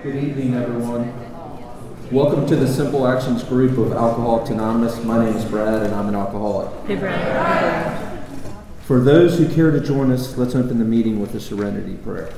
Good evening, everyone. Welcome to the Simple Actions group of Alcoholics Anonymous. My name is Brad, and I'm an alcoholic. Hey, Brad. For those who care to join us, let's open the meeting with a serenity prayer.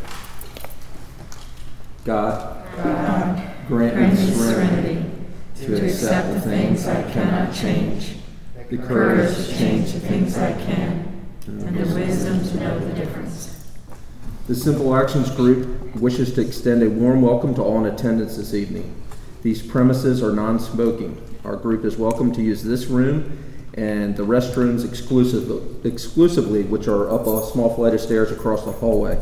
God, grant me serenity to accept the things I cannot change, the courage to change the things I can, and the wisdom to know the difference. The Simple Actions group wishes to extend a warm welcome to all in attendance this evening. These premises are non-smoking. Our group is welcome to use this room and the restrooms exclusively, which are up a small flight of stairs across the hallway.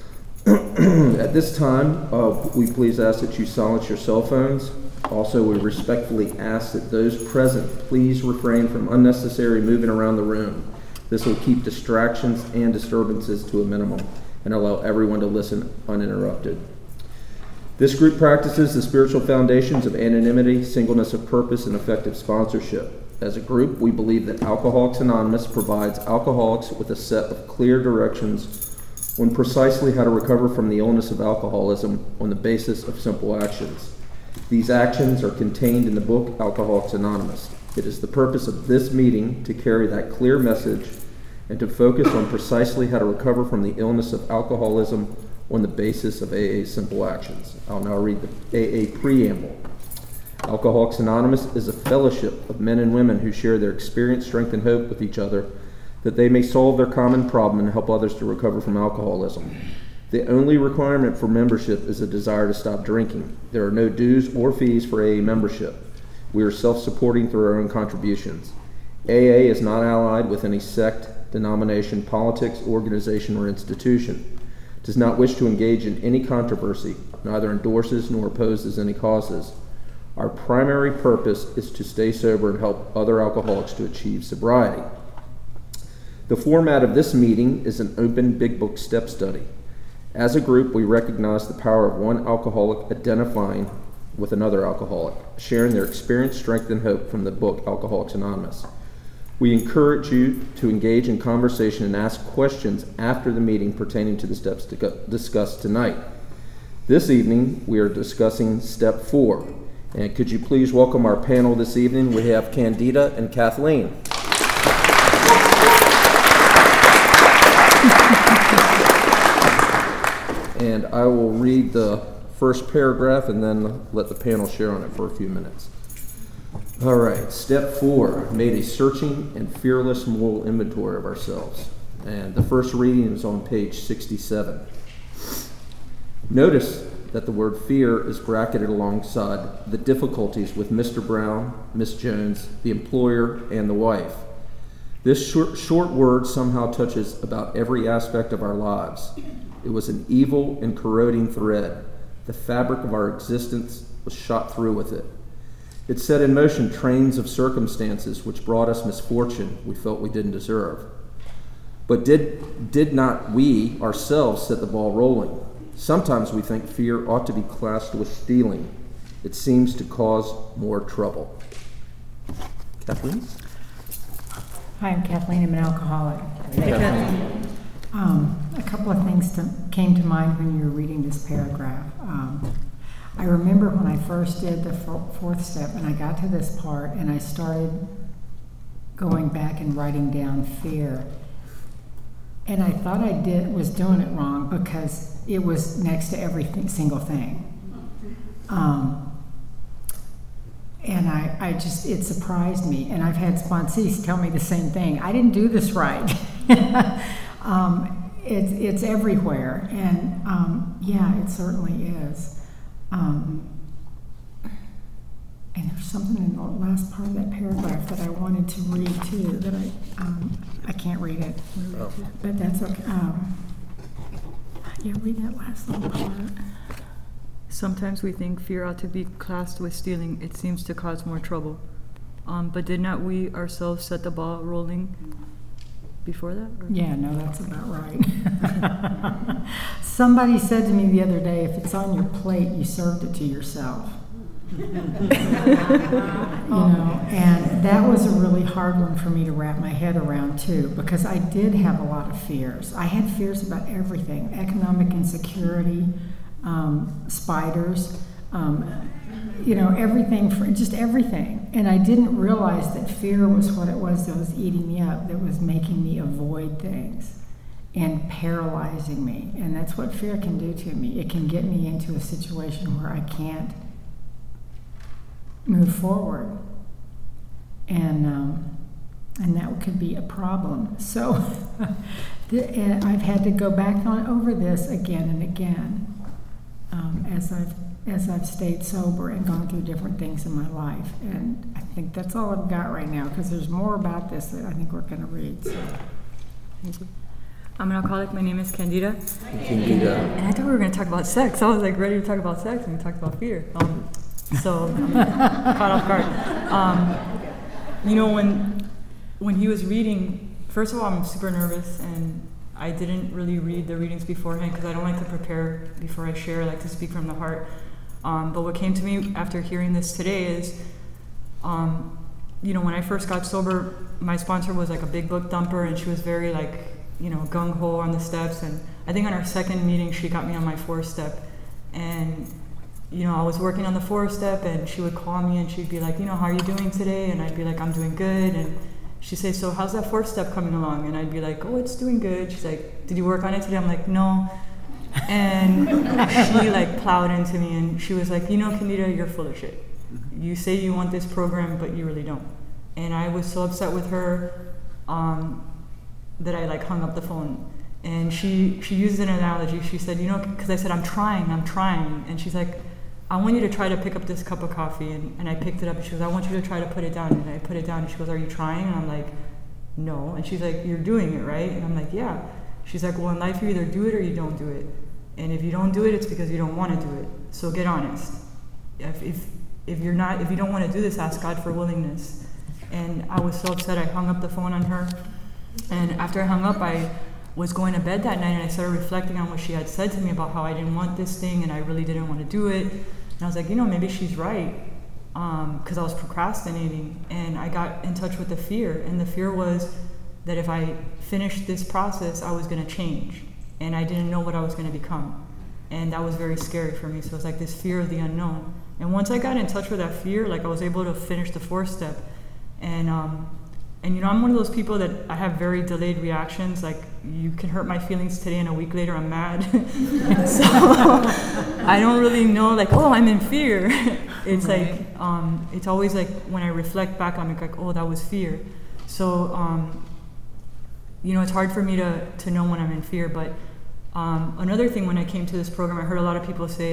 At this time, we please ask that you silence your cell phones. Also, we respectfully ask that those present please refrain from unnecessary moving around the room. This will keep distractions and disturbances to a minimum and allow everyone to listen uninterrupted. This group practices the spiritual foundations of anonymity, singleness of purpose, and effective sponsorship. As a group, we believe that Alcoholics Anonymous provides alcoholics with a set of clear directions on precisely how to recover from the illness of alcoholism on the basis of simple actions. These actions are contained in the book Alcoholics Anonymous. It is the purpose of this meeting to carry that clear message and to focus on precisely how to recover from the illness of alcoholism on the basis of AA's simple actions. I'll now read the AA preamble. Alcoholics Anonymous is a fellowship of men and women who share their experience, strength, and hope with each other that they may solve their common problem and help others to recover from alcoholism. The only requirement for membership is a desire to stop drinking. There are no dues or fees for AA membership. We are self-supporting through our own contributions. AA is not allied with any sect, denomination, politics, organization, or institution. Does not wish to engage in any controversy, neither endorses nor opposes any causes. Our primary purpose is to stay sober and help other alcoholics to achieve sobriety. The format of this meeting is an open Big Book step study. As a group, we recognize the power of one alcoholic identifying with another alcoholic, sharing their experience, strength, and hope from the book Alcoholics Anonymous. We encourage you to engage in conversation and ask questions after the meeting pertaining to the steps discussed tonight. This evening, we are discussing step 4. And could you please welcome our panel this evening? We have Candida and Kathleen. And I will read the first paragraph and then let the panel share on it for a few minutes. All right, step 4, made a searching and fearless moral inventory of ourselves. And the first reading is on page 67. Notice that the word fear is bracketed alongside the difficulties with Mr. Brown, Miss Jones, the employer, and the wife. This short word somehow touches about every aspect of our lives. It was an evil and corroding thread. The fabric of our existence was shot through with it. It set in motion trains of circumstances which brought us misfortune we felt we didn't deserve. But did not we ourselves set the ball rolling? Sometimes we think fear ought to be classed with stealing. It seems to cause more trouble. Kathleen? Hi, I'm Kathleen. I'm an alcoholic. Hey, Kathleen. A couple of things came to mind when you were reading this paragraph. I remember when I first did the fourth step and I got to this part and I started going back and writing down fear. And I thought I was doing it wrong because it was next to every single thing. And it surprised me. And I've had sponsees tell me the same thing. I didn't do this right. It's everywhere. And yeah, it certainly is. And there's something in the last part of that paragraph that I wanted to read too, that I can't read it, but that's okay. Yeah, read that last little part. Sometimes we think fear ought to be classed with stealing. It seems to cause more trouble. But did not we ourselves set the ball rolling before that? Or? Yeah, no, that's about right. Somebody said to me the other day, if it's on your plate, you served it to yourself. And that was a really hard one for me to wrap my head around too, because I did have a lot of fears. I had fears about everything: economic insecurity, spiders, everything, just everything. And I didn't realize that fear was what it was that was eating me up, that was making me avoid things and paralyzing me. And that's what fear can do to me. It can get me into a situation where I can't move forward. And that could be a problem. So I've had to go back over this again and again as I've stayed sober and gone through different things in my life. And I think that's all I've got right now, because there's more about this that I think we're going to read. So. Thank you. I'm an alcoholic. My name is Candida. Candida. And I thought we were going to talk about sex. I was like ready to talk about sex, and we talked about fear. So I'm caught off guard. When he was reading, first of all, I'm super nervous, and I didn't really read the readings beforehand because I don't like to prepare before I share. I like to speak from the heart. But what came to me after hearing this today is, when I first got sober, my sponsor was like a big book thumper, and she was very gung-ho on the steps. And I think on our second meeting, she got me on my 4th step. And I was working on the 4th step, and she would call me and she'd be like, how are you doing today? And I'd be like, I'm doing good. And she'd say, so how's that 4th step coming along? And I'd be like, oh, it's doing good. She's like, did you work on it today? I'm like, no. And she plowed into me, and she was like, Candida, you're full of shit. You say you want this program, but you really don't. And I was so upset with her that I hung up the phone. And she used an analogy. She said, because I said, I'm trying. And she's like, I want you to try to pick up this cup of coffee. And I picked it up, and she goes, I want you to try to put it down. And I put it down, and she goes, are you trying? And I'm like, no. And she's like, you're doing it, right? And I'm like, yeah. She's like, well, in life, you either do it or you don't do it. And if you don't do it, it's because you don't want to do it. So get honest. If you don't want to do this, ask God for willingness. And I was so upset, I hung up the phone on her. And after I hung up, I was going to bed that night, and I started reflecting on what she had said to me about how I didn't want this thing and I really didn't want to do it. And I was like, maybe she's right, because I was procrastinating. And I got in touch with the fear, and the fear was that if I finished this process, I was going to change, and I didn't know what I was going to become. And that was very scary for me. So it was like this fear of the unknown. And once I got in touch with that fear, I was able to finish the 4th step. And I'm one of those people that I have very delayed reactions. You can hurt my feelings today, and a week later I'm mad. So I don't really know, I'm in fear. It's right. It's always when I reflect back, I'm like, oh, that was fear. So, it's hard for me to know when I'm in fear. But another thing, when I came to this program, I heard a lot of people say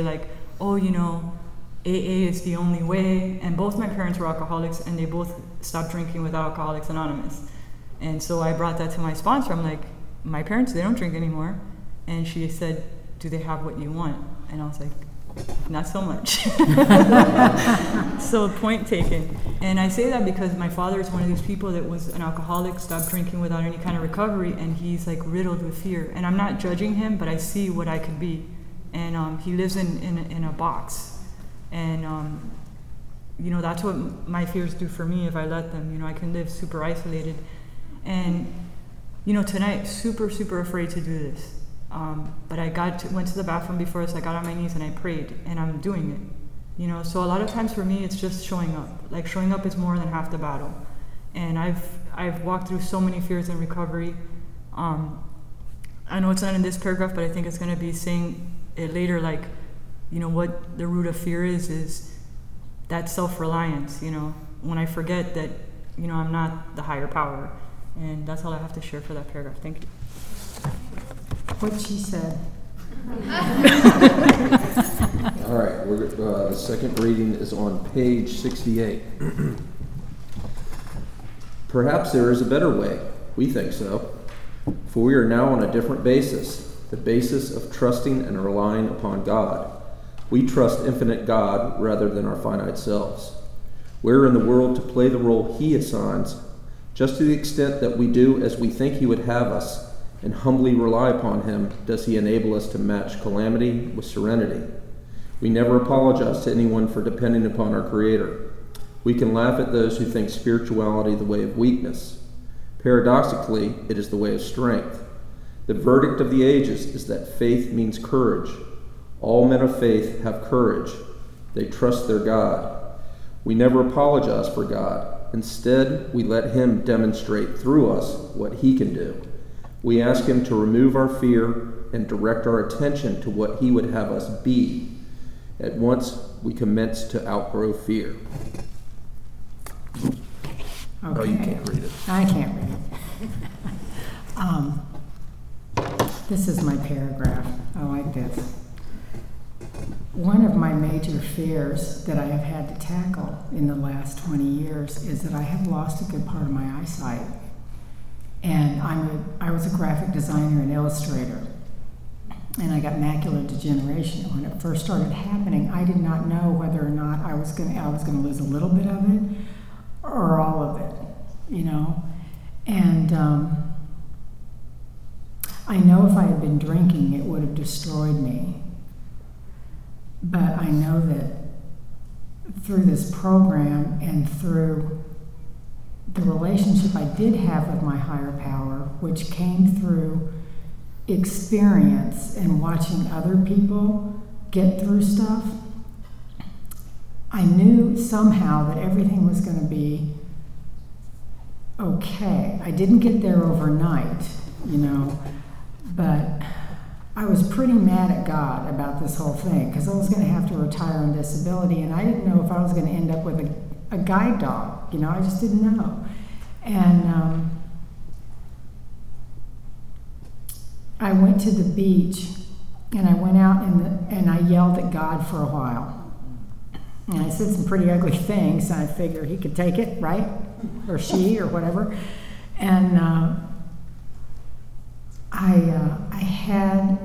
AA is the only way. And both my parents were alcoholics, and they both stopped drinking with Alcoholics Anonymous. And so I brought that to my sponsor. I'm like, my parents, they don't drink anymore. And she said, do they have what you want? And I was like, not so much. So point taken. And I say that because my father is one of these people that was an alcoholic, stopped drinking without any kind of recovery, and he's riddled with fear. And I'm not judging him, but I see what I could be. And he lives in a box. And that's what my fears do for me if I let them. I can live super isolated. And tonight, super, super afraid to do this. But I went to the bathroom before this. I got on my knees and I prayed, and I'm doing it. So a lot of times for me, it's just showing up. Showing up is more than half the battle. And I've walked through so many fears in recovery. I know it's not in this paragraph, but I think it's going to be saying it later. What the root of fear is that self-reliance. When I forget that, I'm not the higher power. And that's all I have to share for that paragraph. Thank you. What she said. All right, the second reading is on page 68. Perhaps there is a better way. We think so. For we are now on a different basis, the basis of trusting and relying upon God. We trust infinite God rather than our finite selves. We're in the world to play the role He assigns, just to the extent that we do as we think He would have us, and humbly rely upon Him, does He enable us to match calamity with serenity. We never apologize to anyone for depending upon our Creator. We can laugh at those who think spirituality the way of weakness. Paradoxically, it is the way of strength. The verdict of the ages is that faith means courage. All men of faith have courage. They trust their God. We never apologize for God. Instead, we let him demonstrate through us what he can do. We ask him to remove our fear and direct our attention to what he would have us be. At once, we commence to outgrow fear. Okay. Oh, you can't read it. I can't read it. This is my paragraph. I like this. One of my major fears that I have had to tackle in the last 20 years is that I have lost a good part of my eyesight. And I was a graphic designer and illustrator. And I got macular degeneration. When it first started happening, I did not know whether or not I was going to lose a little bit of it or all of it, you know. And I know if I had been drinking, it would have destroyed me. But I know that through this program and through the relationship I did have with my higher power, which came through experience and watching other people get through stuff, I knew somehow that everything was going to be okay. I didn't get there overnight, you know, but I was pretty mad at God about this whole thing because I was going to have to retire on disability, and I didn't know if I was going to end up with a guide dog. You know, I just didn't know. And I went to the beach, and I went out and I yelled at God for a while. And I said some pretty ugly things, and I figured he could take it, right? Or she, or whatever. And I had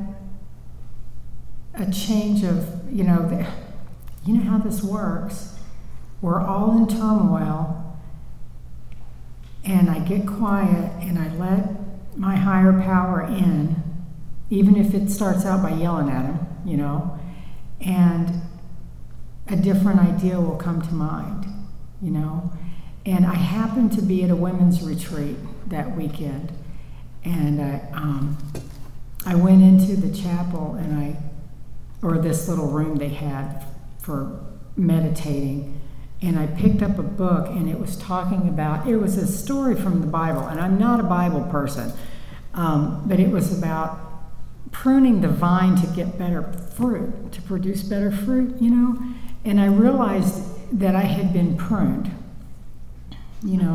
a change of, you know how this works. We're all in turmoil, and I get quiet, and I let my higher power in, even if it starts out by yelling at him, you know, and a different idea will come to mind, you know. And I happened to be at a women's retreat that weekend, and I went into the chapel, or this little room they had for meditating, and I picked up a book, and it was it was a story from the Bible, and I'm not a Bible person, but it was about pruning the vine to get better fruit, to produce better fruit, you know. And I realized that I had been pruned, you know.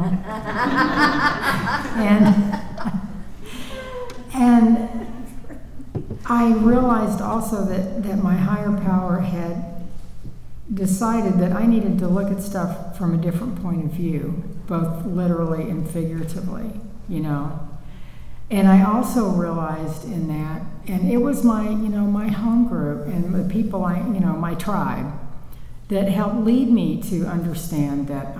and I realized also that my higher power had decided that I needed to look at stuff from a different point of view, both literally and figuratively, you know. And I also realized in that, and it was my home group and the people my tribe, that helped lead me to understand that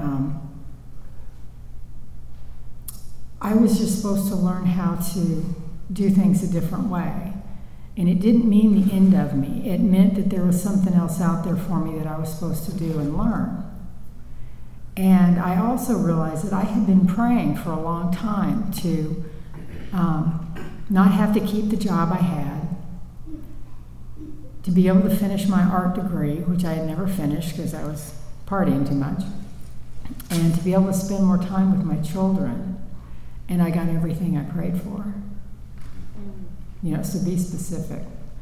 I was just supposed to learn how to do things a different way. And it didn't mean the end of me. It meant that there was something else out there for me that I was supposed to do and learn. And I also realized that I had been praying for a long time to not have to keep the job I had, to be able to finish my art degree, which I had never finished because I was partying too much, and to be able to spend more time with my children. And I got everything I prayed for. You know, so be specific.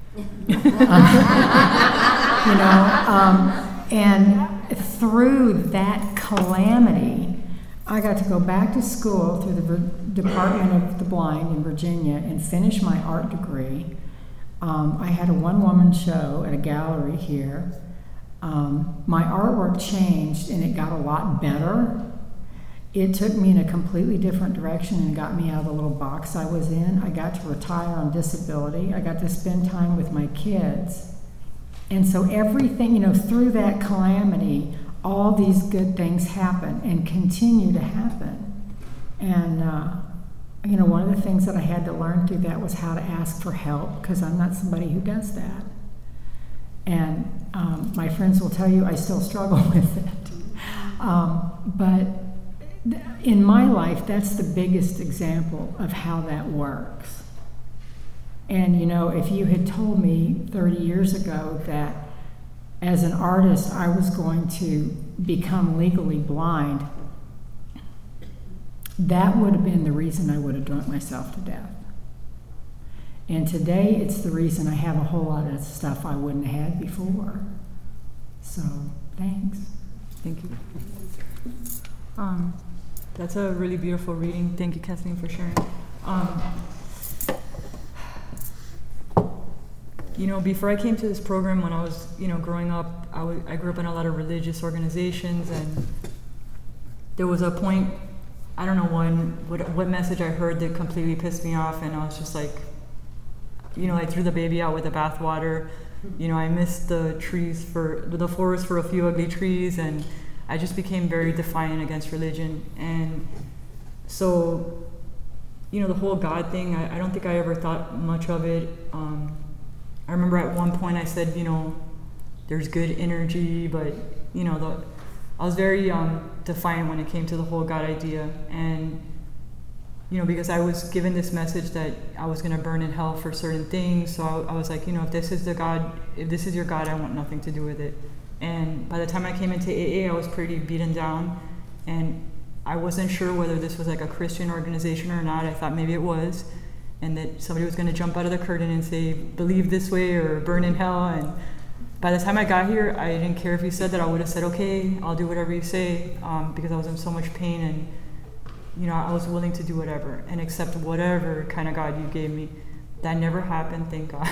And through that calamity, I got to go back to school through the Department of the Blind in Virginia and finish my art degree. I had a one-woman show at a gallery here. My artwork changed, and it got a lot better. It took me in a completely different direction and got me out of the little box I was in. I got to retire on disability. I got to spend time with my kids. And so everything, through that calamity, all these good things happen and continue to happen. And, one of the things that I had to learn through that was how to ask for help, because I'm not somebody who does that. And my friends will tell you I still struggle with it. But in my life, that's the biggest example of how that works. And you know, if you had told me 30 years ago that as an artist I was going to become legally blind, that would have been the reason I would have drunk myself to death. And today it's the reason I have a whole lot of stuff I wouldn't have had before. So, thanks. Thank you. That's a really beautiful reading. Thank you, Kathleen, for sharing. You know, before I came to this program, when I was, you know, growing up, I grew up in a lot of religious organizations, and there was a point, I don't know what message I heard that completely pissed me off, and I was just like, you know, I threw the baby out with the bathwater. You know, I missed the forest for a few ugly trees, and I just became very defiant against religion. And so, you know, the whole God thing, I don't think I ever thought much of it. I remember at one point I said, you know, there's good energy, but, you know, I was very defiant when it came to the whole God idea. And, you know, because I was given this message that I was going to burn in hell for certain things. So I was like, you know, if this is your God, I want nothing to do with it. And by the time I came into AA, I was pretty beaten down, and I wasn't sure whether this was like a Christian organization or not. I thought maybe it was, and that somebody was going to jump out of the curtain and say, believe this way or burn in hell. And by the time I got here, I didn't care if you said that. I would have said, okay, I'll do whatever you say, because I was in so much pain, and, you know, I was willing to do whatever and accept whatever kind of God you gave me. That never happened, thank God.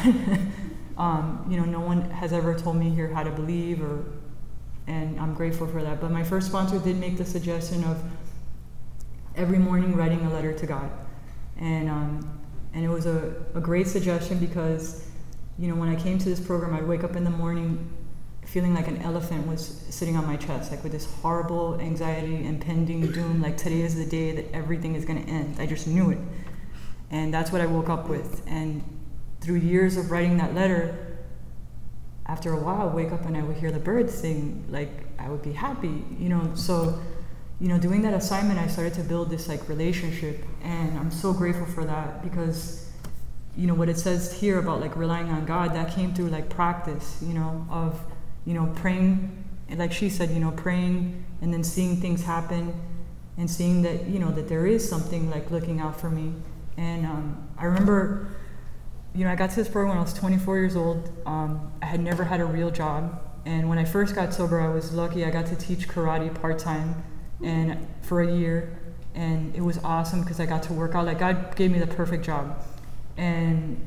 You know, no one has ever told me here how to believe, and I'm grateful for that. But my first sponsor did make the suggestion of every morning writing a letter to God. And it was a great suggestion because, you know, when I came to this program, I'd wake up in the morning feeling like an elephant was sitting on my chest, like with this horrible anxiety, impending doom, like today is the day that everything is going to end. I just knew it. And that's what I woke up with. And through years of writing that letter, after a while, I'd wake up and I would hear the birds sing, like I would be happy, you know. So, you know, doing that assignment, I started to build this like relationship, and I'm so grateful for that because, you know, what it says here about like relying on God, that came through like practice, you know, of, you know, praying, and like she said, you know, praying and then seeing things happen and seeing that, you know, that there is something like looking out for me. And I remember, you know, I got to this program when I was 24 years old. I had never had a real job. And when I first got sober, I was lucky. I got to teach karate part-time and for a year. And it was awesome because I got to work out. Like, God gave me the perfect job. And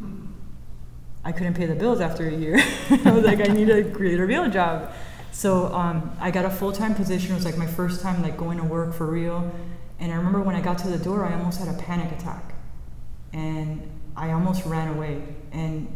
I couldn't pay the bills after a year. I was like, I need to create a real job. So I got a full-time position. It was like my first time like going to work for real. And I remember when I got to the door, I almost had a panic attack. And I almost ran away, and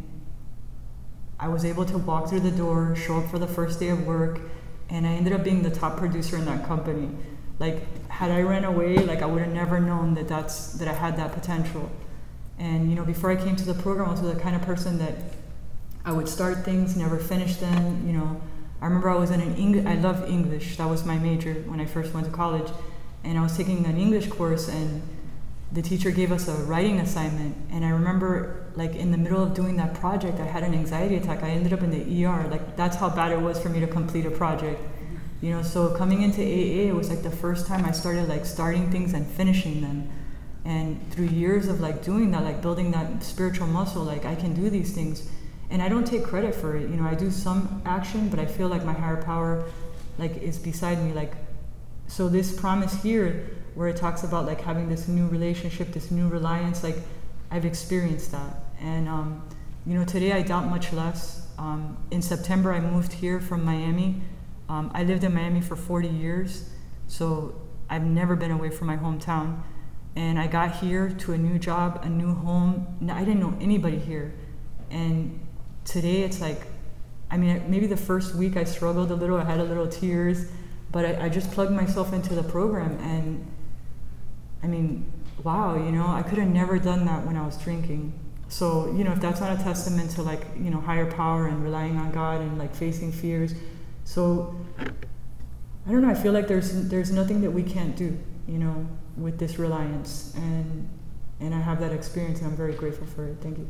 I was able to walk through the door, show up for the first day of work, and I ended up being the top producer in that company. Like, had I ran away, like I would have never known that I had that potential. And, you know, before I came to the program, I was the kind of person that I would start things, never finish them, you know. I remember I was in I love English, that was my major when I first went to college, and I was taking an English course, and the teacher gave us a writing assignment, and I remember like in the middle of doing that project, I had an anxiety attack. I ended up in the ER. Like, that's how bad it was for me to complete a project. You know, so coming into AA, it was like the first time I started like starting things and finishing them. And through years of like doing that, like building that spiritual muscle, like I can do these things. And I don't take credit for it. You know, I do some action, but I feel like my higher power like is beside me. Like, so this promise here, where it talks about like having this new relationship, this new reliance, like I've experienced that. And, you know, today I doubt much less. In September, I moved here from Miami. I lived in Miami for 40 years, so I've never been away from my hometown. And I got here to a new job, a new home. I didn't know anybody here. And today it's like, I mean, maybe the first week I struggled a little, I had a little tears, but I just plugged myself into the program, and I mean, wow, you know, I could have never done that when I was drinking. So, you know, if that's not a testament to like, you know, higher power and relying on God and like facing fears. So, I don't know, I feel like there's nothing that we can't do, you know, with this reliance. And and I have that experience, and I'm very grateful for it. Thank you.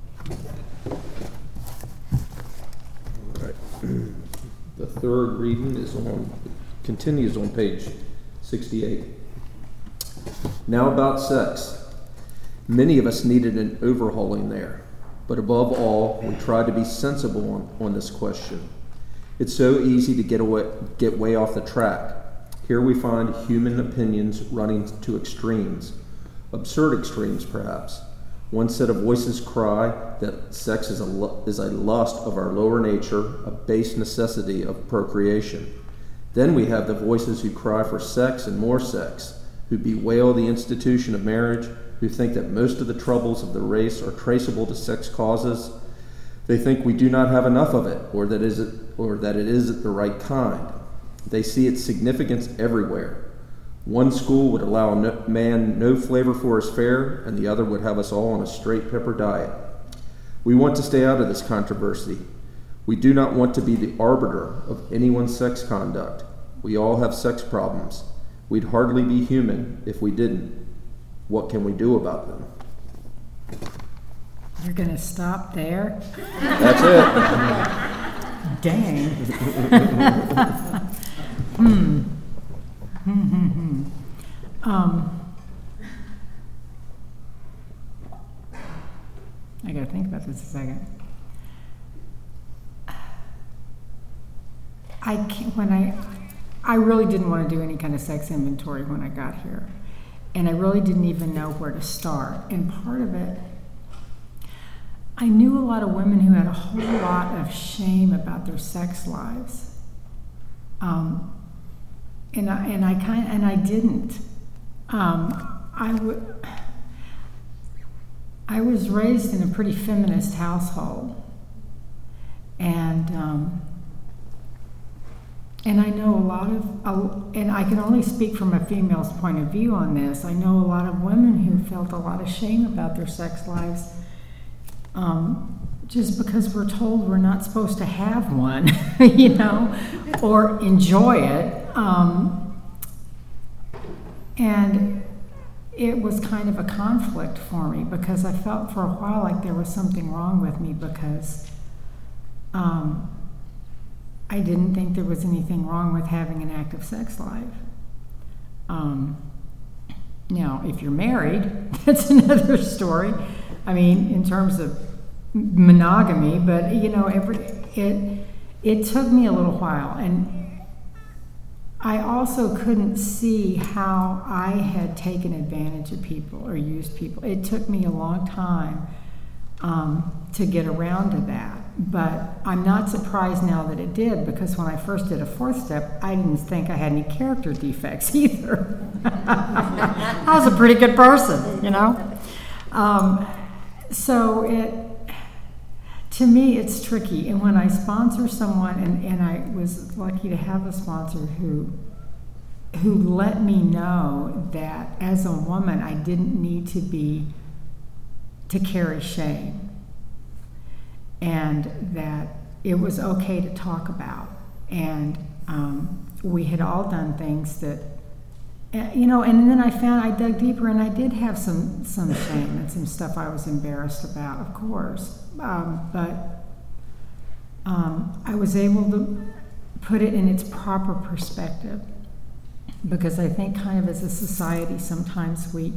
All right. The third reading continues on page 68. Now about sex. Many of us needed an overhauling there, but above all, we tried to be sensible on this question. It's so easy to get way off the track. Here we find human opinions running to extremes, absurd extremes perhaps. One set of voices cry that sex is a lust of our lower nature, a base necessity of procreation. Then we have the voices who cry for sex and more sex, who bewail the institution of marriage, who think that most of the troubles of the race are traceable to sex causes. They think we do not have enough of it, or that it isn't the right kind. They see its significance everywhere. One school would allow a man no flavor for his fare, and the other would have us all on a straight pepper diet. We want to stay out of this controversy. We do not want to be the arbiter of anyone's sex conduct. We all have sex problems. We'd hardly be human if we didn't. What can we do about them? You're going to stop there? That's it. Dang. I got to think about this a second. I really didn't want to do any kind of sex inventory when I got here. And I really didn't even know where to start. And part of it, I knew a lot of women who had a whole lot of shame about their sex lives. And I didn't. I was raised in a pretty feminist household. And I know a lot of, and I can only speak from a female's point of view on this, I know a lot of women who felt a lot of shame about their sex lives just because we're told we're not supposed to have one, you know, or enjoy it. And it was kind of a conflict for me because I felt for a while like there was something wrong with me because I didn't think there was anything wrong with having an active sex life. Now, if you're married, that's another story. I mean, in terms of monogamy, but you know, it took me a little while, and I also couldn't see how I had taken advantage of people or used people. It took me a long time to get around to that. But I'm not surprised now that it did, because when I first did a fourth step, I didn't think I had any character defects either. I was a pretty good person, you know? To me, it's tricky. And when I sponsor someone, and I was lucky to have a sponsor who let me know that as a woman, I didn't need to carry shame. And that it was okay to talk about. And we had all done things that, you know, and then I dug deeper, and I did have some shame and some stuff I was embarrassed about, of course. But I was able to put it in its proper perspective, because I think kind of as a society, sometimes we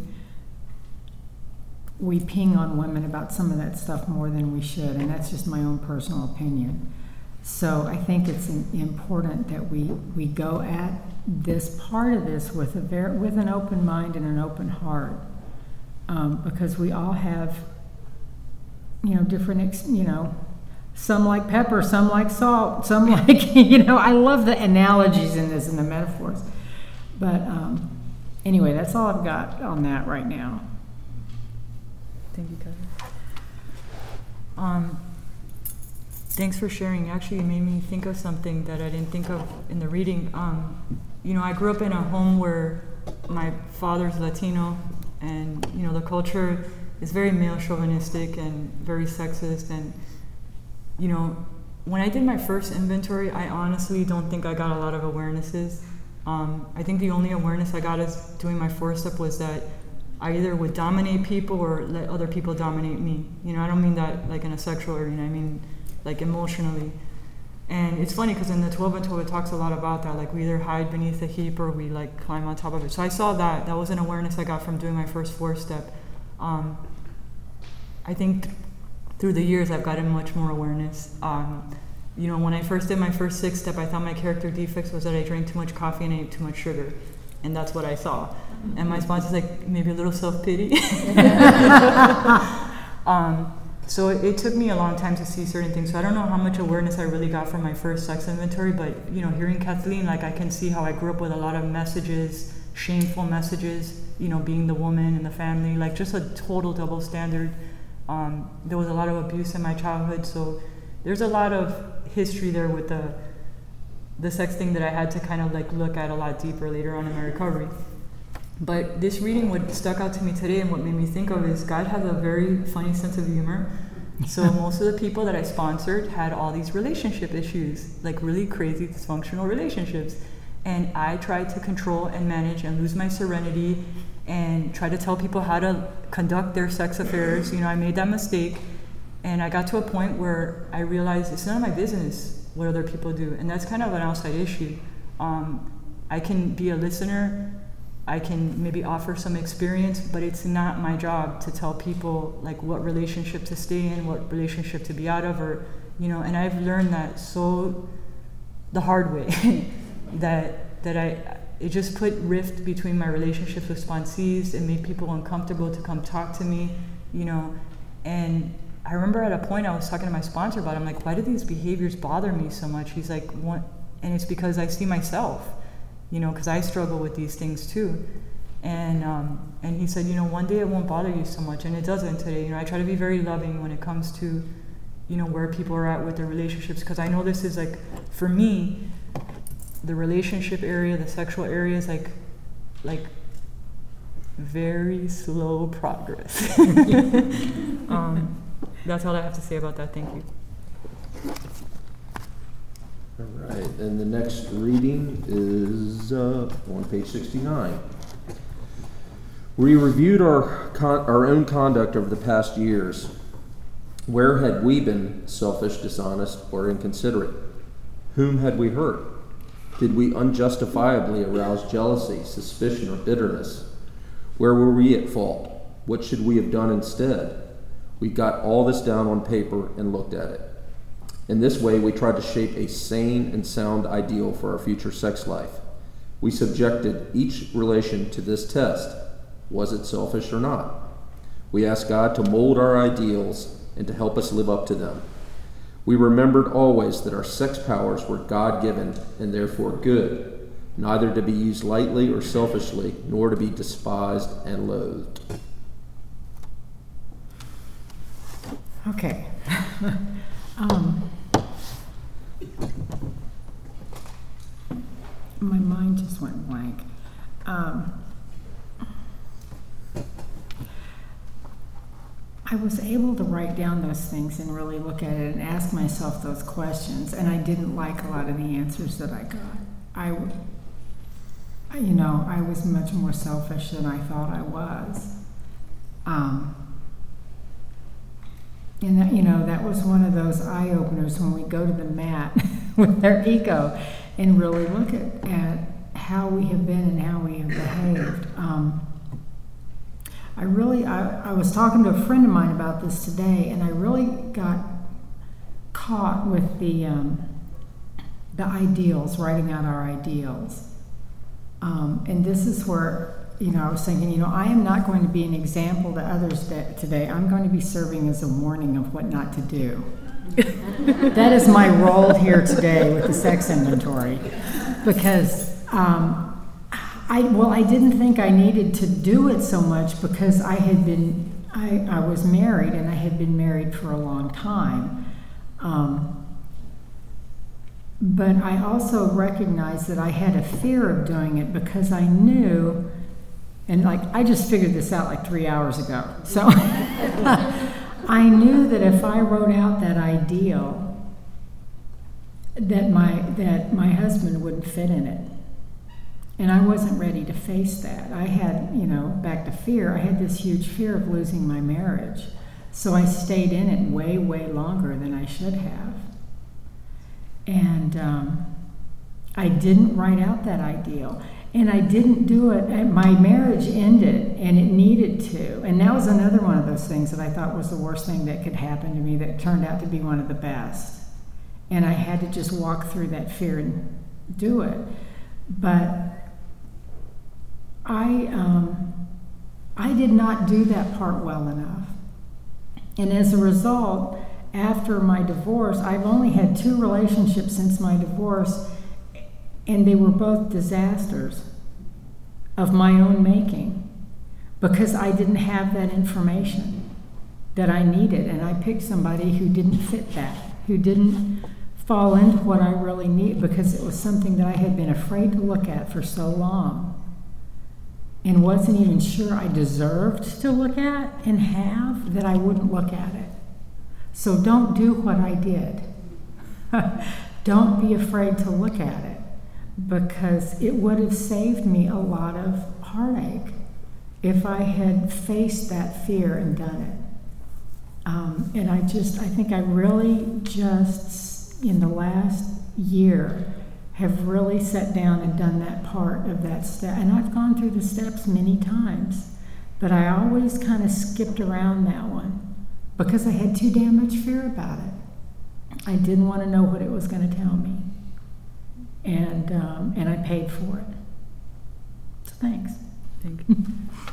ping on women about some of that stuff more than we should, and that's just my own personal opinion. So I think it's important that we go at this part of this with an open mind and an open heart, because we all have, you know, different, you know, some like pepper, some like salt, some like, you know, I love the analogies in this and the metaphors. But anyway, that's all I've got on that right now. Thank you, Kevin. Thanks for sharing. Actually, it made me think of something that I didn't think of in the reading. You know, I grew up in a home where my father's Latino, and, you know, the culture is very male chauvinistic and very sexist. And, you know, when I did my first inventory, I honestly don't think I got a lot of awarenesses. I think the only awareness I got as doing my fourth step was that I either would dominate people or let other people dominate me. You know, I don't mean that like in a sexual arena, I mean like emotionally. And it's funny because in the 12 and 12 it talks a lot about that, like we either hide beneath the heap or we like climb on top of it. So I saw that was an awareness I got from doing my first 4-step. I think through the years I've gotten much more awareness. You know, when I first did my first 6-step, I thought my character defects was that I drank too much coffee and I ate too much sugar, and that's what I saw. And my sponsor's like, maybe a little self-pity. So it took me a long time to see certain things. So I don't know how much awareness I really got from my first sex inventory, but you know, hearing Kathleen, like I can see how I grew up with a lot of messages, shameful messages, you know, being the woman in the family, like just a total double standard. There was a lot of abuse in my childhood, so there's a lot of history there with the sex thing that I had to kind of like look at a lot deeper later on in my recovery. But this reading, what stuck out to me today and what made me think of is God has a very funny sense of humor. So most of the people that I sponsored had all these relationship issues, like really crazy dysfunctional relationships. And I tried to control and manage and lose my serenity and try to tell people how to conduct their sex affairs. You know, I made that mistake. And I got to a point where I realized it's none of my business what other people do. And that's kind of an outside issue. I can be a listener. I can maybe offer some experience, but it's not my job to tell people like what relationship to stay in, what relationship to be out of, or, you know, and I've learned that so the hard way that it just put rift between my relationships with sponsees. It made people uncomfortable to come talk to me, you know, and I remember at a point I was talking to my sponsor about it. I'm like, why do these behaviors bother me so much? He's like, what? And it's because I see myself, you know, because I struggle with these things too. And he said, you know, one day it won't bother you so much, and it doesn't today. You know, I try to be very loving when it comes to, you know, where people are at with their relationships, because I know this is like, for me, the relationship area, the sexual area is like very slow progress. That's all I have to say about that. Thank you. All right, and the next reading is on page 69. We reviewed our own conduct over the past years. Where had we been selfish, dishonest, or inconsiderate? Whom had we hurt? Did we unjustifiably arouse jealousy, suspicion, or bitterness? Where were we at fault? What should we have done instead? We got all this down on paper and looked at it. In this way, we tried to shape a sane and sound ideal for our future sex life. We subjected each relation to this test. Was it selfish or not? We asked God to mold our ideals and to help us live up to them. We remembered always that our sex powers were God-given and therefore good, neither to be used lightly or selfishly, nor to be despised and loathed. Okay. My mind just went blank. I was able to write down those things and really look at it and ask myself those questions, and I didn't like a lot of the answers that I got. I was much more selfish than I thought I was. And that, that was one of those eye-openers when we go to the mat with our ego and really look at how we have been and how we have behaved. I was talking to a friend of mine about this today, and I really got caught with the ideals, writing out our ideals. And this is where, I was thinking, I am not going to be an example to others today. I'm going to be serving as a warning of what not to do. That is my role here today with the sex inventory, because I didn't think I needed to do it so much because I was married, and I had been married for a long time. But I also recognized that I had a fear of doing it because I knew, and I just figured this out 3 hours ago. So I knew that if I wrote out that ideal, that my husband wouldn't fit in it. And I wasn't ready to face that. I had, back to fear, I had this huge fear of losing my marriage. So I stayed in it way, way longer than I should have. And I didn't write out that ideal. And I didn't do it. My marriage ended, and it needed to. And that was another one of those things that I thought was the worst thing that could happen to me that turned out to be one of the best. And I had to just walk through that fear and do it. But I did not do that part well enough. And as a result, after my divorce, I've only had 2 relationships since my divorce, and they were both disasters of my own making because I didn't have that information that I needed. And I picked somebody who didn't fit that, who didn't fall into what I really need, because it was something that I had been afraid to look at for so long and wasn't even sure I deserved to look at and have, that I wouldn't look at it. So don't do what I did. Don't be afraid to look at it, because it would have saved me a lot of heartache if I had faced that fear and done it. And I think I really just, in the last year, have really sat down and done that part of that step. And I've gone through the steps many times, but I always kind of skipped around that one because I had too damn much fear about it. I didn't want to know what it was going to tell me. And I paid for it. So thanks. Thank you.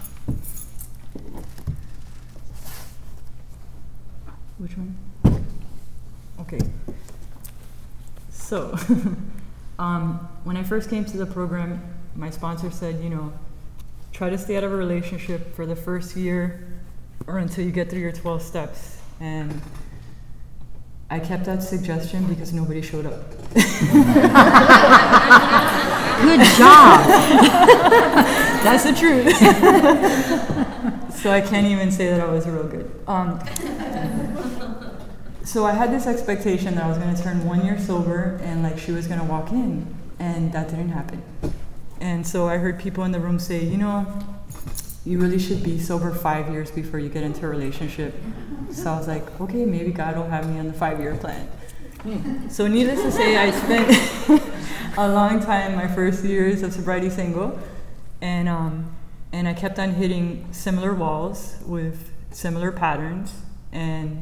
Which one? Okay. So, when I first came to the program, my sponsor said, try to stay out of a relationship for the first year or until you get through your 12 steps. And I kept that suggestion because nobody showed up. Good job. That's the truth. So I can't even say that I was real good. So I had this expectation that I was going to turn 1 year sober and she was going to walk in, and that didn't happen. And so I heard people in the room say, you really should be sober 5 years before you get into a relationship. So I was like, okay, maybe God will have me on the 5-year plan. So needless to say, I spent a long time, my first years of sobriety single, and I kept on hitting similar walls with similar patterns, and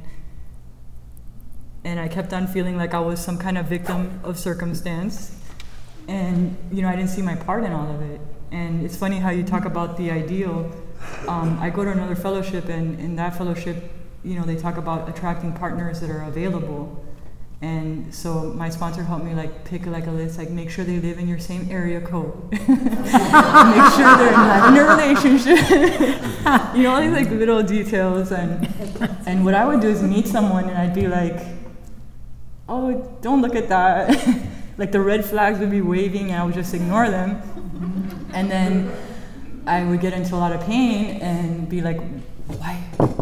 I kept on feeling like I was some kind of victim of circumstance, and I didn't see my part in all of it. And it's funny how you talk about the ideal. I go to another fellowship, and in that fellowship, they talk about attracting partners that are available. And so my sponsor helped me pick a list, make sure they live in your same area code. Make sure they're not in a relationship. All these little details. And what I would do is meet someone and I'd be like, oh, don't look at that. The red flags would be waving and I would just ignore them. And then I would get into a lot of pain and be like, why?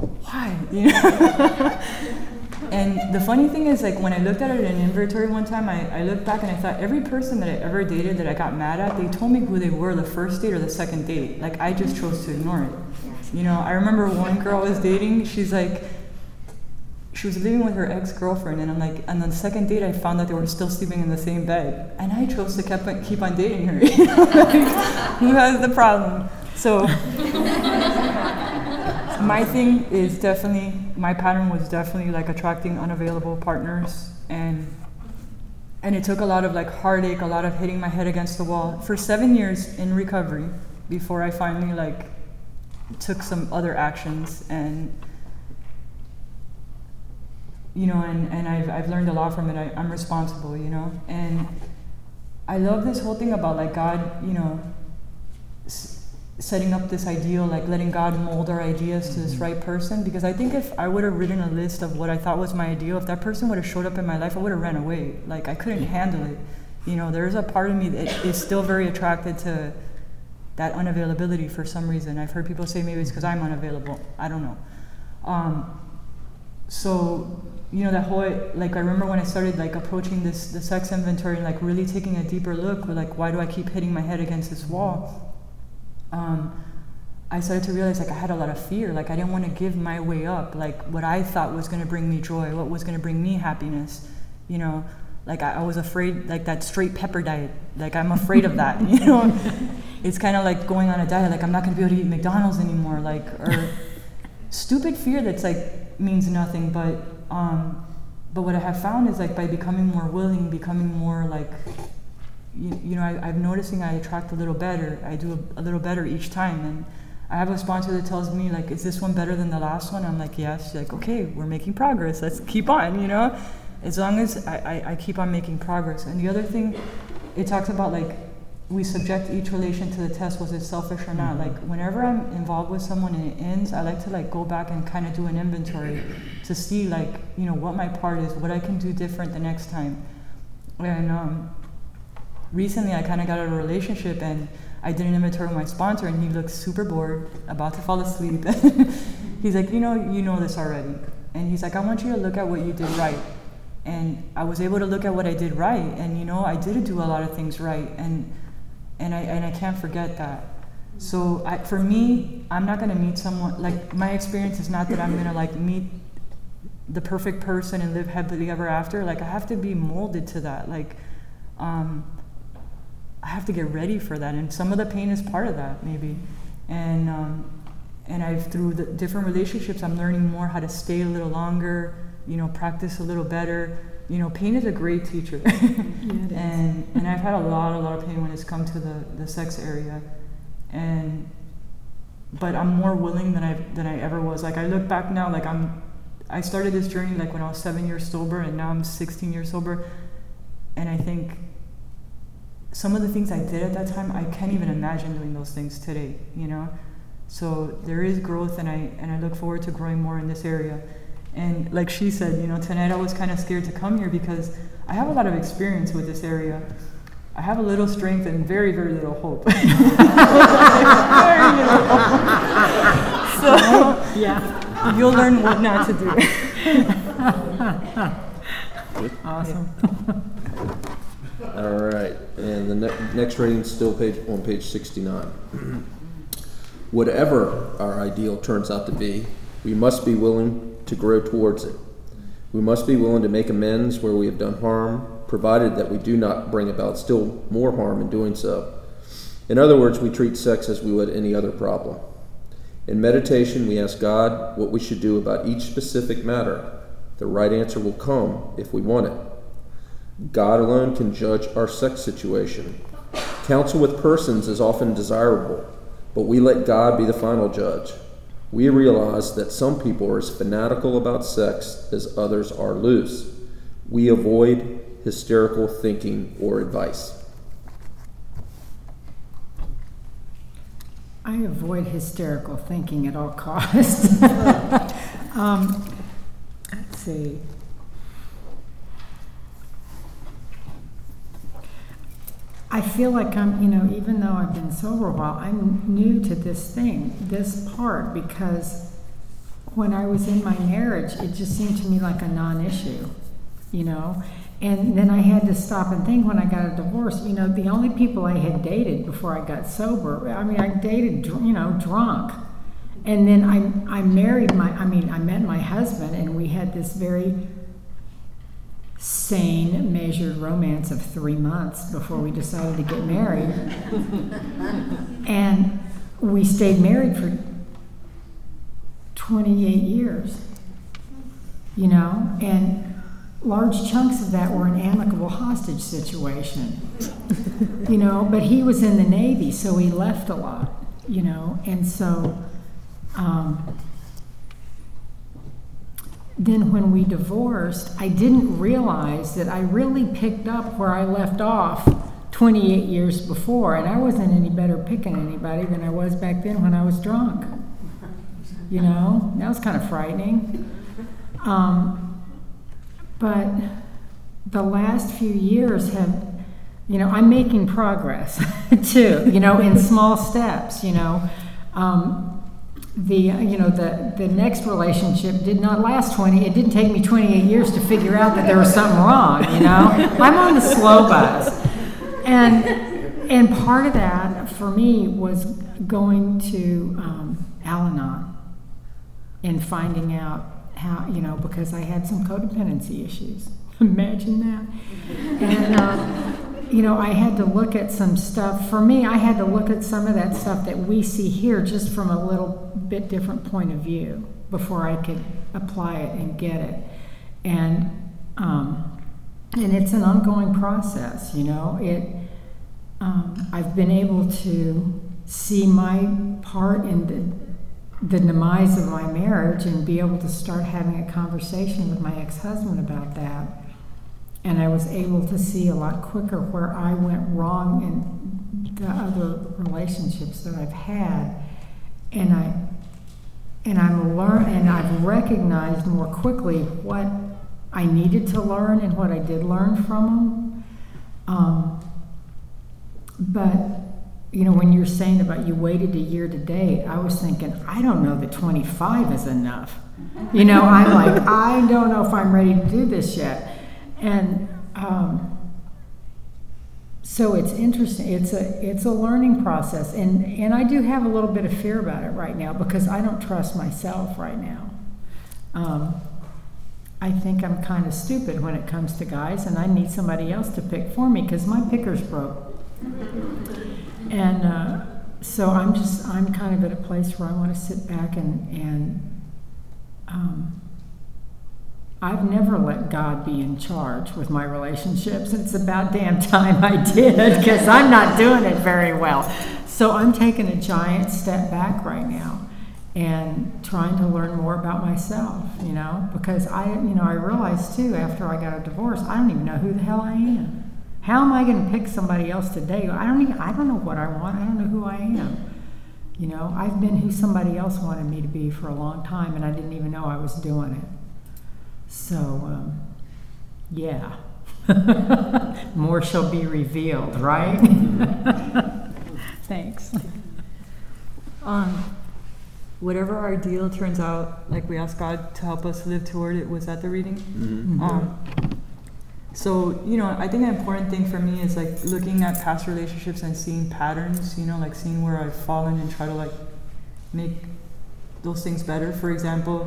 And the funny thing is, when I looked at it in an inventory one time, I looked back and I thought every person that I ever dated that I got mad at, they told me who they were the first date or the second date. I just chose to ignore it. I remember one girl I was dating, she was living with her ex-girlfriend, and I'm on the second date I found out they were still sleeping in the same bed. And I chose to keep on dating her. Who has the problem? So my thing is my pattern was definitely attracting unavailable partners, and it took a lot of heartache, a lot of hitting my head against the wall for 7 years in recovery before I finally took some other actions, and and I've learned a lot from it. I'm responsible, and I love this whole thing about God, setting up this ideal, letting God mold our ideas to this right person, because I think if I would have written a list of what I thought was my ideal, if that person would have showed up in my life, I would have ran away. I couldn't handle it. There's a part of me that is still very attracted to that unavailability for some reason. I've heard people say maybe it's because I'm unavailable. I don't know. So, that whole, like, I remember when I started, like, approaching the sex inventory and, like, really taking a deeper look with, like, why do I keep hitting my head against this wall? I started to realize, like, I had a lot of fear. Like, I didn't want to give my way up, like, what I thought was going to bring me joy, what was going to bring me happiness, Like, I was afraid, like, that straight pepper diet. Like, I'm afraid of that, It's kind of like going on a diet. Like, I'm not going to be able to eat McDonald's anymore, like, or stupid fear that's, like, means nothing. But what I have found is, like, by becoming more willing, becoming more, like, I'm noticing I attract a little better. I do a little better each time. And I have a sponsor that tells me, like, is this one better than the last one? I'm like, yes. She's like, okay, we're making progress. Let's keep on, As long as I keep on making progress. And the other thing, it talks about, like, we subject each relation to the test, was it selfish or not? Like, whenever I'm involved with someone and it ends, I like to, like, go back and kind of do an inventory to see, like, what my part is, what I can do different the next time. And recently I kind of got out of a relationship, and I did an inventory with my sponsor, and he looked super bored, about to fall asleep. He's like, you know this already. And he's like, I want you to look at what you did right. And I was able to look at what I did right, and I did do a lot of things right, and I can't forget that. So for me, I'm not gonna meet someone, like, my experience is not that I'm gonna, like, meet the perfect person and live happily ever after. Like, I have to be molded to that. Like, I have to get ready for that, and some of the pain is part of that, maybe. And I've, through the different relationships, I'm learning more how to stay a little longer, practice a little better. Pain is a great teacher. Yeah, it is. And I've had a lot of pain when it's come to the sex area. But I'm more willing than I ever was. Like, I look back now, like, I started this journey, like, when I was 7 years sober, and now I'm 16 years sober. And I think some of the things I did at that time, I can't even imagine doing those things today, So there is growth, and I look forward to growing more in this area. And like she said, tonight I was kind of scared to come here because I have a lot of experience with this area. I have a little strength and very, very little hope. Very little hope. So yeah, you'll learn what not to do. Awesome. All right, and the next rating is still on page 69. Whatever our ideal turns out to be, we must be willing to grow towards it. We must be willing to make amends where we have done harm, provided that we do not bring about still more harm in doing so. In other words, we treat sex as we would any other problem. In meditation, we ask God what we should do about each specific matter. The right answer will come if we want it. God alone can judge our sex situation. Counsel with persons is often desirable, but we let God be the final judge. We realize that some people are as fanatical about sex as others are loose. We avoid hysterical thinking or advice. I avoid hysterical thinking at all costs. Let's see. I feel like I'm, even though I've been sober a while, I'm new to this part, because when I was in my marriage, it just seemed to me like a non-issue, And then I had to stop and think when I got a divorce, the only people I had dated before I got sober, I dated, drunk. And then I met my husband, and we had this very sane, measured romance of 3 months before we decided to get married. And we stayed married for 28 years, and large chunks of that were an amicable hostage situation, but he was in the Navy, so he left a lot, and so then when we divorced, I didn't realize that I really picked up where I left off 28 years before, and I wasn't any better picking anybody than I was back then when I was drunk. That was kind of frightening. But the last few years have, I'm making progress too, in small steps, the next relationship did not last 20. It didn't take me 28 years to figure out that there was something wrong. I'm on the slow bus, and part of that for me was going to Al-Anon and finding out how, because I had some codependency issues. Imagine that. And, I had to look at some stuff. For me, I had to look at some of that stuff that we see here just from a little bit different point of view before I could apply it and get it. And it's an ongoing process, I've been able to see my part in the demise of my marriage and be able to start having a conversation with my ex-husband about that. And I was able to see a lot quicker where I went wrong in the other relationships that I've had. And I've recognized more quickly what I needed to learn and what I did learn from them. But when you're saying about you waited a year to date, I was thinking, I don't know that 25 is enough. I'm like, I don't know if I'm ready to do this yet. And so it's interesting. It's a learning process, and I do have a little bit of fear about it right now because I don't trust myself right now. I think I'm kind of stupid when it comes to guys, and I need somebody else to pick for me because my picker's broke. And so I'm kind of at a place where I want to sit back and I've never let God be in charge with my relationships. It's about damn time I did because I'm not doing it very well. So I'm taking a giant step back right now and trying to learn more about myself, because I realized too after I got a divorce, I don't even know who the hell I am. How am I going to pick somebody else today? I don't know what I want. I don't know who I am. I've been who somebody else wanted me to be for a long time, and I didn't even know I was doing it. So, yeah. More shall be revealed, right? Thanks. Whatever our deal turns out, like we ask God to help us live toward it, was that the reading? Mm-hmm. So, I think an important thing for me is like looking at past relationships and seeing patterns, like seeing where I've fallen and try to like make those things better. For example,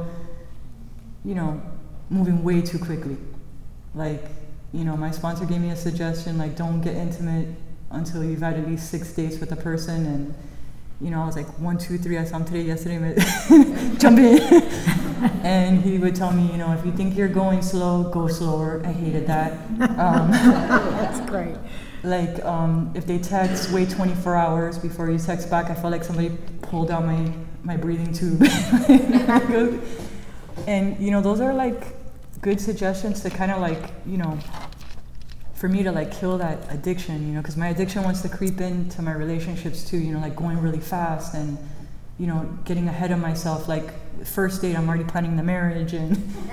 moving way too quickly. Like, my sponsor gave me a suggestion, like don't get intimate until you've had at least 6 dates with a person. And, I was like 1, 2, 3, I saw him yesterday, jump in. And he would tell me, if you think you're going slow, go slower. I hated that. That's great. Like, if they text, wait 24 hours before you text back. I felt like somebody pulled out my breathing tube. And, those are like good suggestions to kind of like, for me to like kill that addiction, because my addiction wants to creep into my relationships too, like going really fast and, getting ahead of myself. Like first date, I'm already planning the marriage, and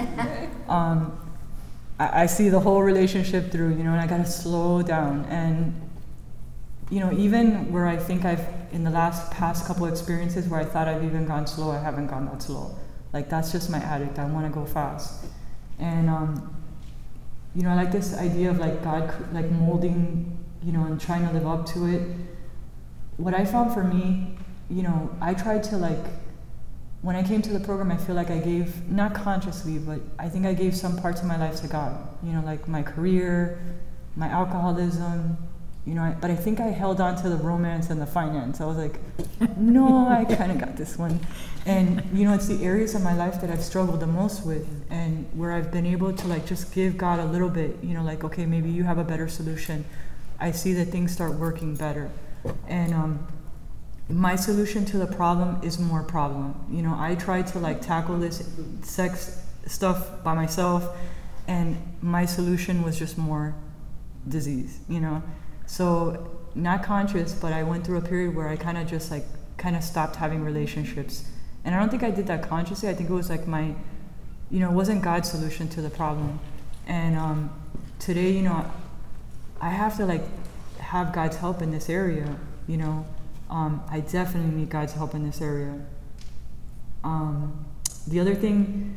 I see the whole relationship through, and I gotta slow down. And, even where I think in the past couple experiences where I thought I've even gone slow, I haven't gone that slow. Like that's just my addict. I want to go fast. And, I like this idea of like God like molding, and trying to live up to it. What I found for me, I tried to like, when I came to the program, I feel like I gave, not consciously, but I think I gave some parts of my life to God. Like my career, my alcoholism, but I think I held on to the romance and the finance. I was like, no, I kind of got this one. And, it's the areas of my life that I've struggled the most with, and where I've been able to like just give God a little bit, like, okay, maybe you have a better solution. I see that things start working better. And my solution to the problem is more problem. I tried to like tackle this sex stuff by myself, and my solution was just more disease, So not conscious, but I went through a period where I kind of stopped having relationships. And I don't think I did that consciously. I think it was like my, it wasn't God's solution to the problem. And today, I have to like have God's help in this area, I definitely need God's help in this area. The other thing,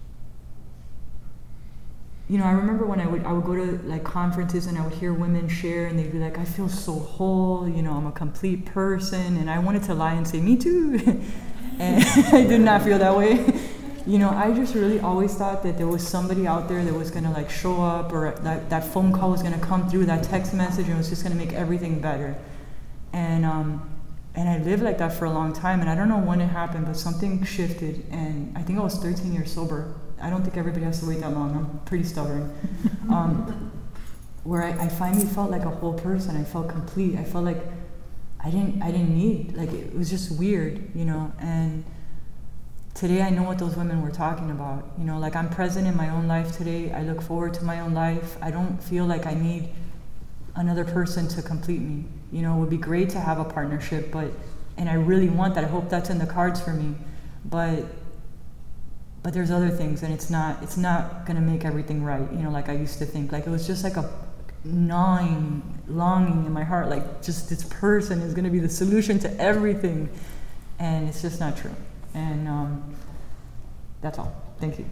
I remember when I would go to like conferences and I would hear women share and they'd be like, I feel so whole, I'm a complete person, and I wanted to lie and say, me too. And I did not feel that way. I just really always thought that there was somebody out there that was gonna like show up, or that phone call was gonna come through, that text message, and it was just gonna make everything better. And I lived like that for a long time, and I don't know when it happened, but something shifted, and I think I was 13 years sober. I don't think everybody has to wait that long. I'm pretty stubborn. Where I finally felt like a whole person. I felt complete. I felt like I didn't need, like, it was just weird, and today I know what those women were talking about. Like, I'm present in my own life today. I look forward to my own life. I don't feel like I need another person to complete me. It would be great to have a partnership, and I really want that. I hope that's in the cards for me, but there's other things, and it's not gonna make everything right. Like I used to think. Like, it was just like a gnawing longing in my heart, like just this person is gonna be the solution to everything, and it's just not true. And that's all. Thank you.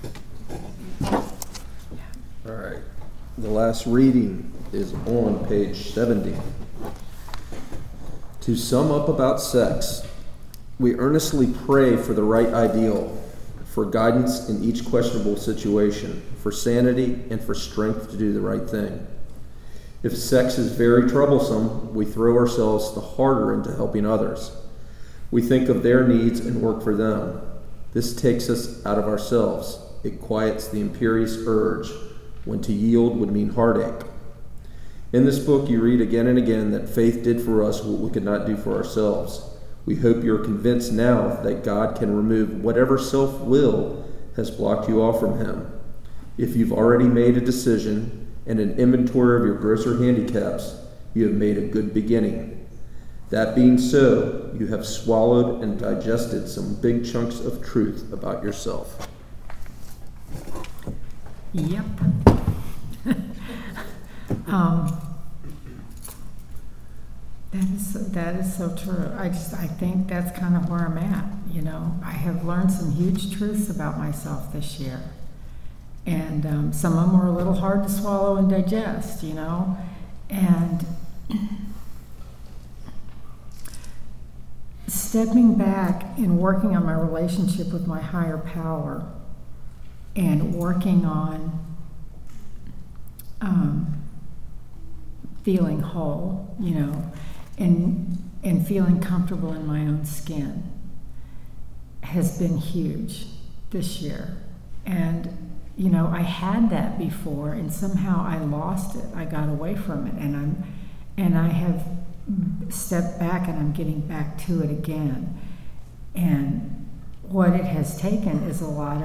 All right. The last reading is on page 70. To sum up about sex, we earnestly pray for the right ideal, for guidance in each questionable situation, for sanity, and for strength to do the right thing. If sex is very troublesome, we throw ourselves the harder into helping others. We think of their needs and work for them. This takes us out of ourselves. It quiets the imperious urge, when to yield would mean heartache. In this book, you read again and again that faith did for us what we could not do for ourselves. We hope you're convinced now that God can remove whatever self-will has blocked you off from Him. If you've already made a decision and an inventory of your grosser handicaps, you have made a good beginning. That being so, you have swallowed and digested some big chunks of truth about yourself. Yep. That is so true. I think that's kind of where I'm at. I have learned some huge truths about myself this year, and some of them were a little hard to swallow and digest. And stepping back and working on my relationship with my higher power, and working on feeling whole, and feeling comfortable in my own skin has been huge this year. And, I had that before, and somehow I lost it. I got away from it, and I have stepped back, and I'm getting back to it again. And what it has taken is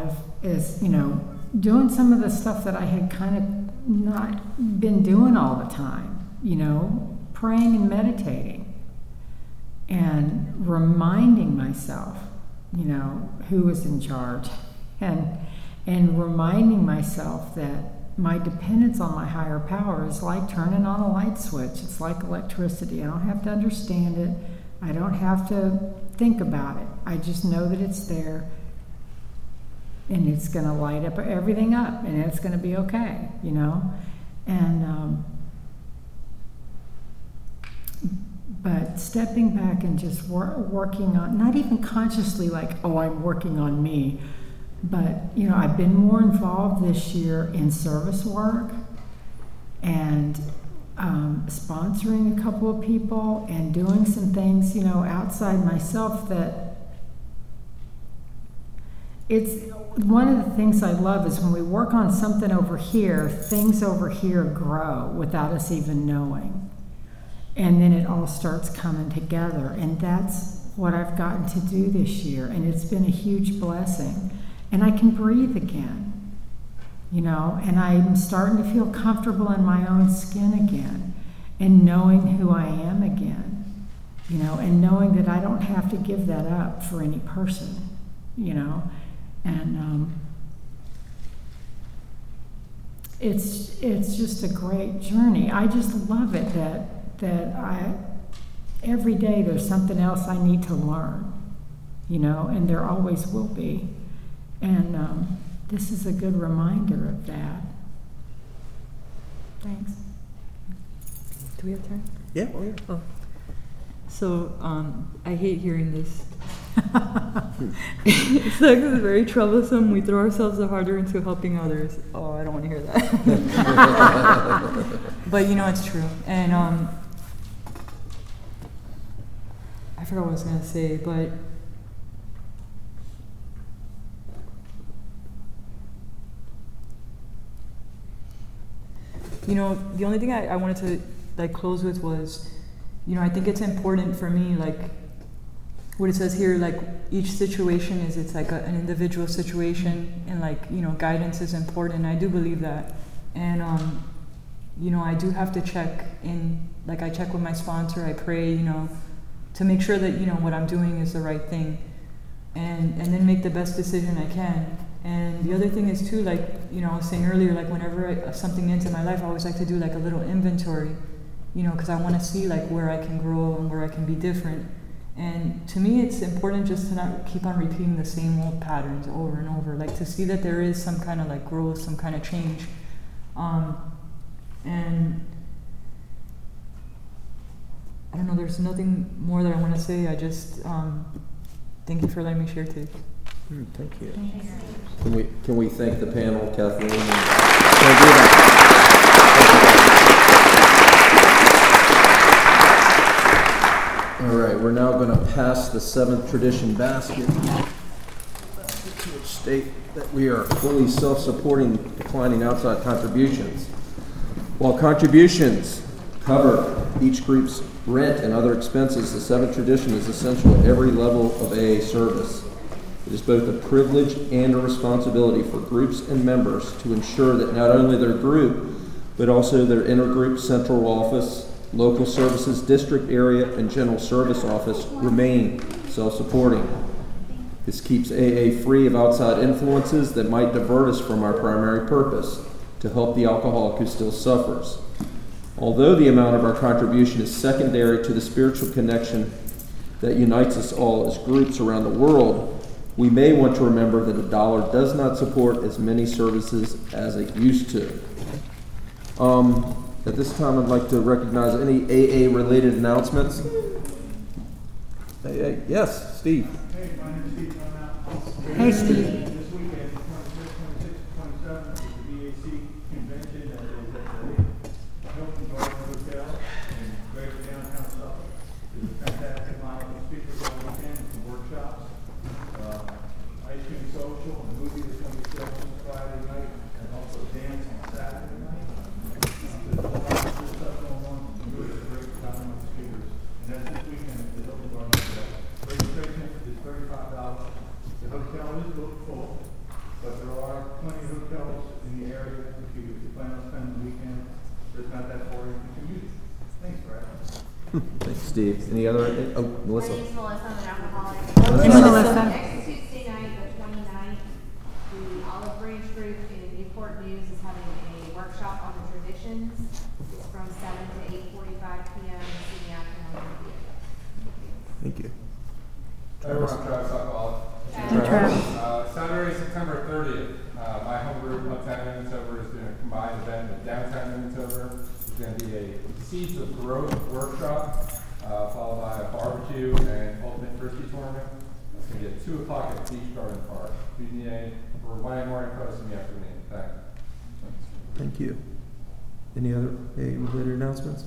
doing some of the stuff that I had kind of not been doing all the time, praying and meditating and reminding myself, who was in charge, and reminding myself that my dependence on my higher power is like turning on a light switch. It's like electricity. I don't have to understand it. I don't have to think about it. I just know that it's there, and it's going to light up everything up, and it's going to be okay, And but stepping back and just working on, not even consciously like, oh, I'm working on me, but I've been more involved this year in service work and sponsoring a couple of people and doing some things, outside myself that it's one of the things I love is when we work on something over here, things over here grow without us even knowing. And then it all starts coming together. And that's what I've gotten to do this year. And it's been a huge blessing. And I can breathe again, and I'm starting to feel comfortable in my own skin again, and knowing who I am again, and knowing that I don't have to give that up for any person, and it's just a great journey. I just love it that every day there's something else I need to learn, and there always will be. And this is a good reminder of that. Thanks. Do we have time? Yeah. Oh. So, I hate hearing this. Sex is very troublesome. We throw ourselves harder into helping others. Oh, I don't want to hear that. But it's true. And I forgot what I was going to say, but the only thing I wanted to close with was, I think it's important for me, what it says here, each situation it's like an individual situation, and guidance is important. I do believe that. And I do have to check in, I check with my sponsor, I pray, to make sure that what I'm doing is the right thing, and then make the best decision I can. And the other thing is too, I was saying earlier, whenever something into my life, I always like to do a little inventory, because I want to see where I can grow and where I can be different. And to me, it's important just to not keep on repeating the same old patterns over and over, to see that there is some kind of growth, some kind of change. And I don't know, there's nothing more that I want to say. I just thank you for letting me share today. Thank you. Thanks. Can we thank the panel, Kathleen? All right, we're now going to pass the 7th tradition basket, which state that we are fully self-supporting, declining outside contributions. While contributions cover each group's rent and other expenses, the 7th tradition is essential at every level of AA service. It is both a privilege and a responsibility for groups and members to ensure that not only their group, but also their intergroup central office, local services district area, and general service office remain self-supporting. This keeps AA free of outside influences that might divert us from our primary purpose, to help the alcoholic who still suffers. Although the amount of our contribution is secondary to the spiritual connection that unites us all as groups around the world, we may want to remember that $1 does not support as many services as it used to. At this time, I'd like to recognize any AA-related announcements. AA, yes, Steve. Hey, my name is Steve. Hey, Steve. This weekend, 26, 27, is the BAC convention that is at the Hilton Garden Hotel in Greater Downtown Suffolk. There's a fantastic lineup of speakers all weekend, some workshops, ice cream social, and a movie that's going to be filmed on Friday night, and also dance on Saturday night. There's a lot of cool stuff going on. Really a great lineup of speakers. And that's this weekend at the Hilton Garden Hotel. Registration is $35. The hotel is booked full, but there are plenty of hotels in the area if you plan on spending the weekend. It's not that far, you can commute. Thanks, Brad. Thanks, Steve. Any other? Oh, Melissa. My name's Melissa, I'm an alcoholic. Hey, Melissa. Next Tuesday night, the 29th, the Olive Branch Group in Newport News is having a workshop on the traditions. It's from 7 to 8:45 p.m. in the afternoon. Thank you. Hey everyone, I'm Travis Alcoholic. Hey, Travis. Saturday, September 30th, my home group, Uptown Minnesota, is doing a combined event with Downtown Minnesota. There's going to be a Seeds of Growth workshop, followed by a barbecue and ultimate frisbee tournament. It's going to be at 2 o'clock at Beach Garden Park. BDA for 1 a.m. morning, post in the afternoon. Thanks. Thank you. Any other AA-related announcements?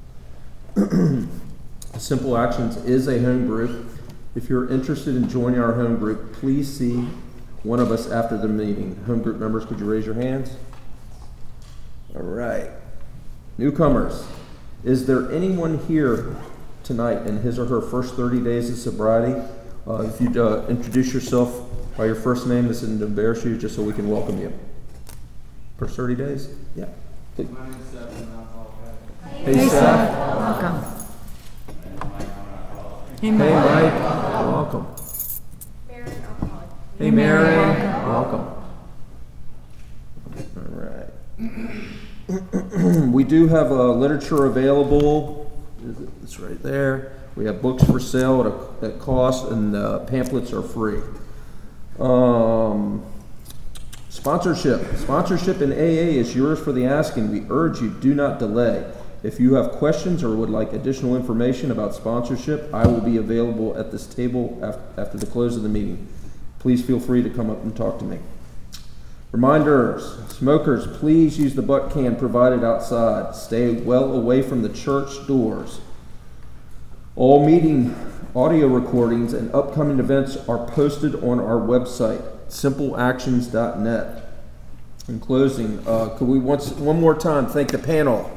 Simple Actions is a home group. If you're interested in joining our home group, please see one of us after the meeting. Home group members, could you raise your hands? All right. Newcomers, is there anyone here tonight in his or her first 30 days of sobriety? If you'd introduce yourself by your first name, this isn't to embarrass you, just so we can welcome you. First 30 days? Yeah. My name is Seth, and I'm alcoholic. Hey, Seth. Welcome. Hey, Hey, Mike. Mike. Welcome. Mary, alcoholic. Hey, Mary. Welcome. All right. We do have literature available. It's right there. We have books for sale at cost, and pamphlets are free. Sponsorship in AA is yours for the asking. We urge you, do not delay. If you have questions or would like additional information about sponsorship, I will be available at this table after the close of the meeting. Please feel free to come up and talk to me. Reminders, smokers, please use the butt can provided outside. Stay well away from the church doors. All meeting audio recordings and upcoming events are posted on our website, simpleactions.net. In closing, could we one more time thank the panel?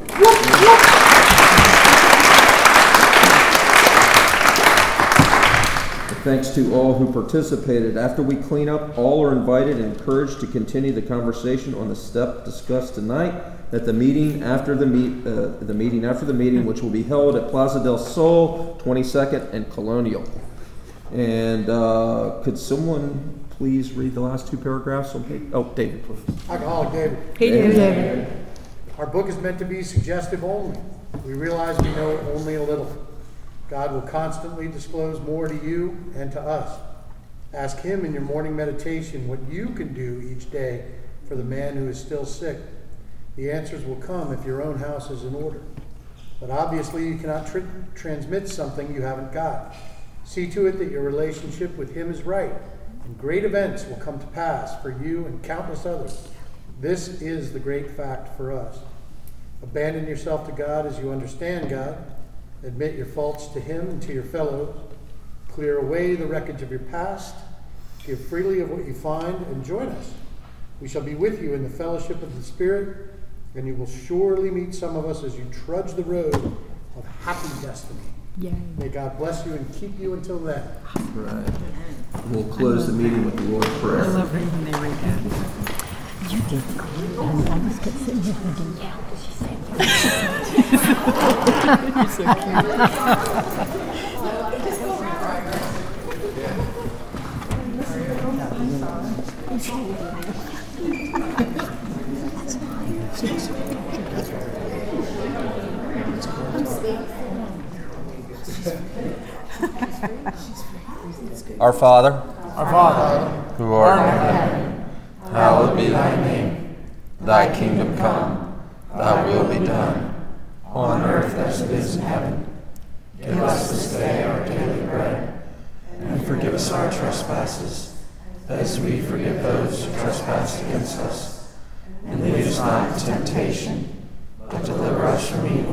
Thanks to all who participated. After we clean up, all are invited and encouraged to continue the conversation on the step discussed tonight at the meeting after the meeting, which will be held at Plaza del Sol, 22nd and Colonial. And could someone please read the last two paragraphs on page? Oh, David, please. Alcoholic David. Hey, David. Our book is meant to be suggestive only. We realize we know only a little. God will constantly disclose more to you and to us. Ask Him in your morning meditation what you can do each day for the man who is still sick. The answers will come if your own house is in order. But obviously you cannot transmit something you haven't got. See to it that your relationship with Him is right, and great events will come to pass for you and countless others. This is the great fact for us. Abandon yourself to God as you understand God. Admit your faults to Him and to your fellows. Clear away the wreckage of your past. Give freely of what you find, and join us. We shall be with you in the fellowship of the Spirit, and you will surely meet some of us as you trudge the road of happy destiny. Yay. May God bless you and keep you until then. Right. We'll close the meeting with the Lord's Prayer. I love when they read that. You did great. I just kept sitting here thinking, yeah, what did she say? You're so cute. Our Father, who art in heaven, hallowed be thy name. Thy kingdom come, thy will be done, on earth as it is in heaven. Give us this day our daily bread, and forgive us our trespasses, as we forgive those who trespass against us. And lead us not into temptation, but deliver us from evil.